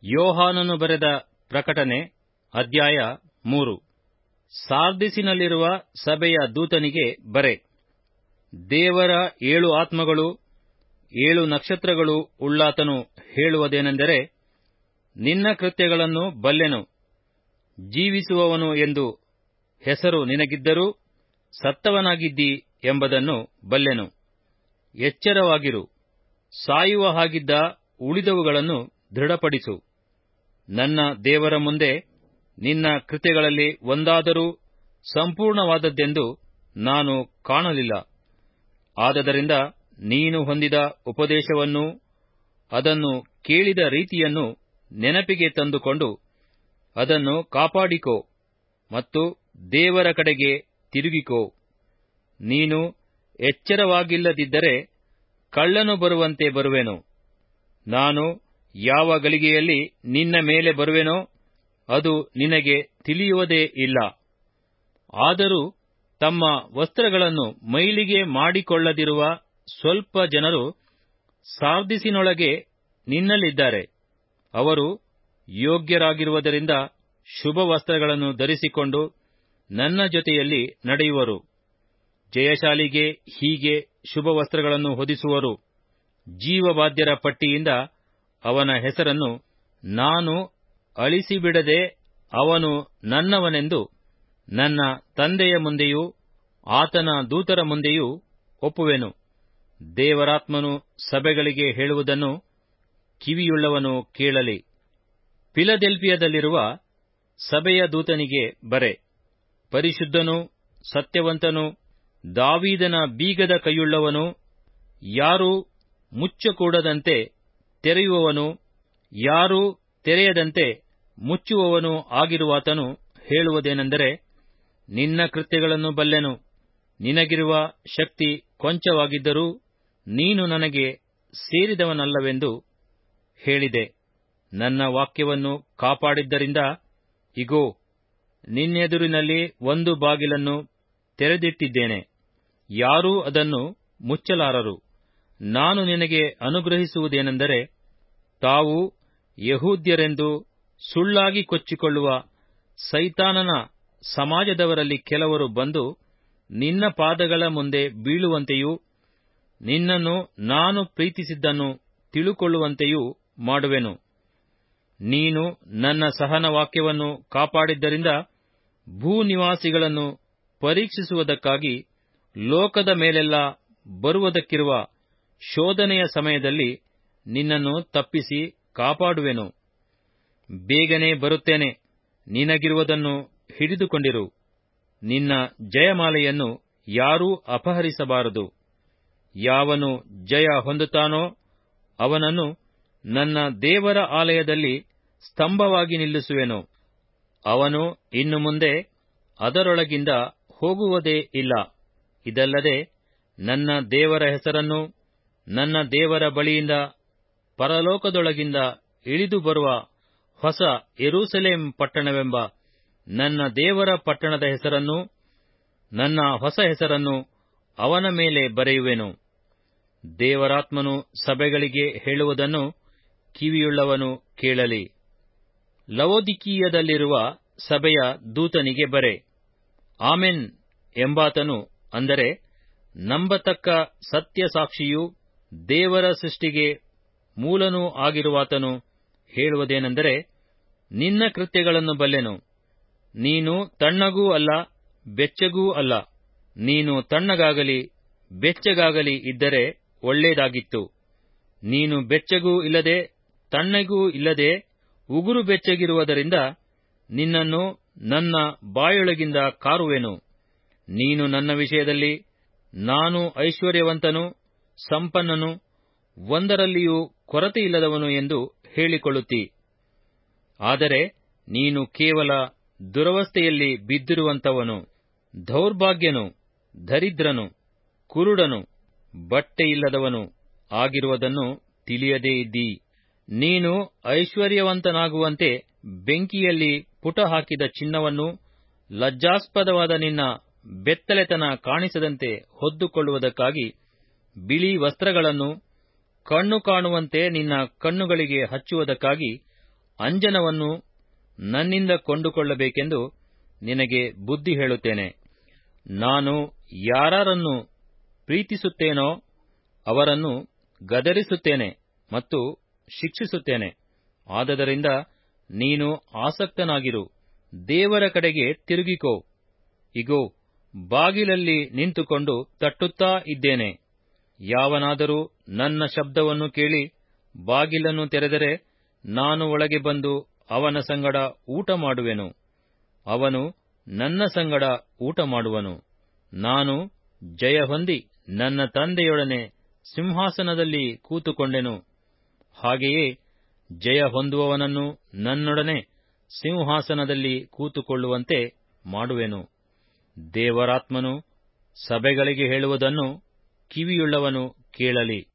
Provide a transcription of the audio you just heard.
ಯೋಹಾನನು ಬರೆದ ಪ್ರಕಟನೆ ಅಧ್ಯಾಯ 3. ಸಾರ್ದಿಸಿನಲ್ಲಿರುವ ಸಭೆಯ ದೂತನಿಗೆ ಬರೆ. ದೇವರ 7 ಆತ್ಮಗಳು 7 ನಕ್ಷತ್ರಗಳು ಉಳ್ಳಾತನು ಹೇಳುವುದೇನೆಂದರೆ, ನಿನ್ನ ಕೃತ್ಯಗಳನ್ನು ಬಲ್ಲೆನು. ಜೀವಿಸುವವನು ಎಂದು ಹೆಸರು ನಿನಗಿದ್ದರೂ ಸತ್ತವನಾಗಿದ್ದೀ ಎಂಬುದನ್ನು ಬಲ್ಲೆನು. ಎಚ್ಚರವಾಗಿರು, ಸಾಯುವ ಹಾಗಿದ್ದ ಉಳಿದವುಗಳನ್ನು ದೃಢಪಡಿಸು. ನನ್ನ ದೇವರ ಮುಂದೆ ನಿನ್ನ ಕೃತ್ಯಗಳಲ್ಲಿ ಒಂದಾದರೂ ಸಂಪೂರ್ಣವಾದದ್ದೆಂದು ನಾನು ಕಾಣಲಿಲ್ಲ. ಆದದರಿಂದ ನೀನು ಹೊಂದಿದ ಉಪದೇಶವನ್ನೂ ಅದನ್ನು ಕೇಳಿದ ರೀತಿಯನ್ನು ನೆನಪಿಗೆ ತಂದುಕೊಂಡು ಅದನ್ನು ಕಾಪಾಡಿಕೋ ಮತ್ತು ದೇವರ ಕಡೆಗೆ ತಿರುಗಿಕೋ. ನೀನು ಎಚ್ಚರವಾಗಿಲ್ಲದಿದ್ದರೆ ಕಳ್ಳನು ಬರುವಂತೆ ಬರುವೆನು. ನಾನು ಯಾವ ಗಳಿಗೆಯಲ್ಲಿ ನಿನ್ನ ಮೇಲೆ ಬರುವೆನೋ ಅದು ನಿನಗೆ ತಿಳಿಯುವುದೇ ಇಲ್ಲ. ಆದರೂ ತಮ್ಮ ವಸ್ತ್ರಗಳನ್ನು ಮೈಲಿಗೆ ಮಾಡಿಕೊಳ್ಳದಿರುವ ಸ್ವಲ್ಪ ಜನರು ಸಾರ್ದಿಸಿನೊಳಗೆ ನಿನ್ನಲ್ಲಿದ್ದಾರೆ. ಅವರು ಯೋಗ್ಯರಾಗಿರುವುದರಿಂದ ಶುಭ ವಸ್ತ್ರಗಳನ್ನು ಧರಿಸಿಕೊಂಡು ನನ್ನ ಜೊತೆಯಲ್ಲಿ ನಡೆಯುವರು. ಜಯಶಾಲಿಗೆ ಹೀಗೆ ಶುಭ ವಸ್ತ್ರಗಳನ್ನು ಹೊದಿಸುವರು. ಜೀವಬಾಧ್ಯರ ಪಟ್ಟಿಯಿಂದ ಅವನ ಹೆಸರನ್ನು ನಾನು ಅಳಿಸಿಬಿಡದೆ ಅವನು ನನ್ನವನೆಂದು ನನ್ನ ತಂದೆಯ ಮುಂದೆಯೂ ಆತನ ದೂತರ ಮುಂದೆಯೂ ಒಪ್ಪುವೆನು. ದೇವರಾತ್ಮನು ಸಭೆಗಳಿಗೆ ಹೇಳುವುದನ್ನು ಕಿವಿಯುಳ್ಳವನು ಕೇಳಲಿ. ಫಿಲದೆಲ್ಫಿಯದಲ್ಲಿರುವ ಸಭೆಯ ದೂತನಿಗೆ ಬರೆ. ಪರಿಶುದ್ಧನೂ ಸತ್ಯವಂತನೂ ದಾವೀದನ ಬೀಗದ ಕೈಯುಳ್ಳವನು, ಯಾರೂ ಮುಚ್ಚಕೂಡದಂತೆ ತೆರೆಯುವವನು, ಯಾರೂ ತೆರೆಯದಂತೆ ಮುಚ್ಚುವವನೂ ಆಗಿರುವಾತನು ಹೇಳುವುದೇನೆಂದರೆ, ನಿನ್ನ ಕೃತ್ಯಗಳನ್ನು ಬಲ್ಲೆನು. ನಿನಗಿರುವ ಶಕ್ತಿ ಕೊಂಚವಾಗಿದ್ದರೂ ನೀನು ನನಗೆ ಸೇರಿದವನಲ್ಲವೆಂದು ಹೇಳಿದೆ. ನನ್ನ ವಾಕ್ಯವನ್ನು ಕಾಪಾಡಿದ್ದರಿಂದ ಇಗೋ, ನಿನ್ನೆದುರಿನಲ್ಲಿ ಒಂದು ಬಾಗಿಲನ್ನು ತೆರೆದಿಟ್ಟಿದ್ದೇನೆ. ಯಾರೂ ಅದನ್ನು ಮುಚ್ಚಲಾರರು. ನಾನು ನಿನಗೆ ಅನುಗ್ರಹಿಸುವುದೇನೆಂದರೆ, ತಾವು ಯೆಹೂದ್ಯರೆಂದು ಸುಳ್ಳಾಗಿ ಕೊಚ್ಚಿಕೊಳ್ಳುವ ಸೈತಾನನ ಸಮಾಜದವರಲ್ಲಿ ಕೆಲವರು ಬಂದು ನಿನ್ನ ಪಾದಗಳ ಮುಂದೆ ಬೀಳುವಂತೆಯೂ ನಿನ್ನನ್ನು ನಾನು ಪ್ರೀತಿಸಿದ್ದನ್ನು ತಿಳುಕೊಳ್ಳುವಂತೆಯೂ ಮಾಡುವೆನು. ನೀನು ನನ್ನ ಸಹನ ವಾಕ್ಯವನ್ನು ಕಾಪಾಡಿದ್ದರಿಂದ ಭೂನಿವಾಸಿಗಳನ್ನು ಪರೀಕ್ಷಿಸುವುದಕ್ಕಾಗಿ ಲೋಕದ ಮೇಲೆಲ್ಲ ಬರುವುದಕ್ಕಿರುವ ಶೋಧನೆಯ ಸಮಯದಲ್ಲಿ ನಿನ್ನನ್ನು ತಪ್ಪಿಸಿ ಕಾಪಾಡುವೆನು. ಬೇಗನೆ ಬರುತ್ತೇನೆ. ನಿನಗಿರುವುದನ್ನು ಹಿಡಿದುಕೊಂಡಿರು. ನಿನ್ನ ಜಯಮಾಲೆಯನ್ನು ಯಾರೂ ಅಪಹರಿಸಬಾರದು. ಯಾವನು ಜಯ ಹೊಂದುತ್ತಾನೋ ಅವನನ್ನು ನನ್ನ ದೇವರ ಆಲಯದಲ್ಲಿ ಸ್ತಂಭವಾಗಿ ನಿಲ್ಲಿಸುವೆನು. ಅವನು ಇನ್ನು ಮುಂದೆ ಅದರೊಳಗಿಂದ ಹೋಗುವುದೇ ಇಲ್ಲ. ಇದಲ್ಲದೆ ನನ್ನ ದೇವರ ಹೆಸರನ್ನು ನನ್ನ ದೇವರ ಬಳಿಯಿಂದ ಪರಲೋಕದೊಳಗಿಂದ ಇಳಿದು ಬರುವ ಹೊಸ ಯೆರೂಸಲೇಮ್ ಪಟ್ಟಣವೆಂಬ ನನ್ನ ದೇವರ ಪಟ್ಟಣದ ಹೆಸರನ್ನು, ನನ್ನ ಹೊಸ ಹೆಸರನ್ನು ಅವನ ಮೇಲೆ ಬರೆಯುವೆನು. ದೇವರಾತ್ಮನು ಸಭೆಗಳಿಗೆ ಹೇಳುವುದನ್ನು ಕಿವಿಯುಳ್ಳವನು ಕೇಳಲಿ. ಲವೊದಿಕೀಯದಲ್ಲಿರುವ ಸಭೆಯ ದೂತನಿಗೆ ಬರೆ. ಆಮೆನ್ ಎಂಬಾತನು, ಅಂದರೆ ನಂಬತಕ್ಕ ಸತ್ಯಸಾಕ್ಷಿಯೂ ದೇವರ ಸೃಷ್ಟಿಗೆ ಮೂಲನೂ ಆಗಿರುವಾತನು ಹೇಳುವುದೇನೆಂದರೆ, ನಿನ್ನ ಕೃತ್ಯಗಳನ್ನು ಬಲ್ಲೆನು. ನೀನು ತಣ್ಣಗೂ ಅಲ್ಲ ಬೆಚ್ಚಗೂ ಅಲ್ಲ. ನೀನು ತಣ್ಣಗಾಗಲಿ ಬೆಚ್ಚಗಾಗಲಿ ಇದ್ದರೆ ಒಳ್ಳೆಯದಾಗಿತ್ತು. ನೀನು ಬೆಚ್ಚಗೂ ಇಲ್ಲದೆ ತಣ್ಣಗೂ ಇಲ್ಲದೆ ಉಗುರು ಬೆಚ್ಚಗಿರುವುದರಿಂದ ನಿನ್ನನ್ನು ನನ್ನ ಬಾಯೊಳಗಿಂದ ಕಾರುವೆನು. ನೀನು ನನ್ನ ವಿಷಯದಲ್ಲಿ ನಾನು ಐಶ್ವರ್ಯವಂತನು, ಸಂಪನ್ನನು, ಒಂದರಲ್ಲಿಯೂ ಕೊರತೆಯಿಲ್ಲದವನು ಎಂದು ಹೇಳಿಕೊಳ್ಳುತ್ತೀ. ಆದರೆ ನೀನು ಕೇವಲ ದುರವಸ್ಥೆಯಲ್ಲಿ ಬಿದ್ದಿರುವಂಥವನು, ದೌರ್ಭಾಗ್ಯನು, ದರಿದ್ರನು, ಕುರುಡನು, ಬಟ್ಟೆಯಿಲ್ಲದವನು ಆಗಿರುವುದನ್ನು ತಿಳಿಯದೇ ಇದ್ದೀ. ನೀನು ಐಶ್ವರ್ಯವಂತನಾಗುವಂತೆ ಬೆಂಕಿಯಲ್ಲಿ ಪುಟ ಹಾಕಿದ ಚಿನ್ನವನ್ನು, ಲಜ್ಜಾಸ್ಪದವಾದ ನಿನ್ನ ಬೆತ್ತಲೆತನ ಕಾಣಿಸದಂತೆ ಹೊದ್ದುಕೊಳ್ಳುವುದಕ್ಕಾಗಿ ಬಿಳಿ ವಸ್ತ್ರಗಳನ್ನು, ಕಣ್ಣು ಕಾಣುವಂತೆ ನಿನ್ನ ಕಣ್ಣುಗಳಿಗೆ ಹಚ್ಚುವುದಕ್ಕಾಗಿ ಅಂಜನವನ್ನು ನನ್ನಿಂದ ಕೊಂಡುಕೊಳ್ಳಬೇಕೆಂದು ನಿನಗೆ ಬುದ್ಧಿ ಹೇಳುತ್ತೇನೆ. ನಾನು ಯಾರನ್ನು ಪ್ರೀತಿಸುತ್ತೇನೋ ಅವರನ್ನು ಗದರಿಸುತ್ತೇನೆ ಮತ್ತು ಶಿಕ್ಷಿಸುತ್ತೇನೆ. ಆದದರಿಂದ ನೀನು ಆಸಕ್ತನಾಗಿರು, ದೇವರ ಕಡೆಗೆ ತಿರುಗಿಕೋ. ಇಗೋ, ಬಾಗಿಲಲ್ಲಿ ನಿಂತುಕೊಂಡು ತಟ್ಟುತ್ತಾ ಇದ್ದೇನೆ. ಯಾವನಾದರೂ ನನ್ನ ಶಬ್ದವನ್ನು ಕೇಳಿ ಬಾಗಿಲನ್ನು ತೆರೆದರೆ ನಾನು ಒಳಗೆ ಬಂದು ಅವನ ಸಂಗಡ ಊಟ ಮಾಡುವೆನು, ಅವನು ನನ್ನ ಸಂಗಡ ಊಟ ಮಾಡುವನು. ನಾನು ಜಯಹೊಂದಿ ನನ್ನ ತಂದೆಯೊಡನೆ ಸಿಂಹಾಸನದಲ್ಲಿ ಕೂತುಕೊಂಡೆನು. ಹಾಗೆಯೇ ಜಯ ಹೊಂದುವವನನ್ನು ನನ್ನೊಡನೆ ಸಿಂಹಾಸನದಲ್ಲಿ ಕೂತುಕೊಳ್ಳುವಂತೆ ಮಾಡುವೆನು. ದೇವರಾತ್ಮನು ಸಭೆಗಳಿಗೆ ಹೇಳುವುದನ್ನು ಕಿವಿಯುಳ್ಳವನು ಕೇಳಲಿ.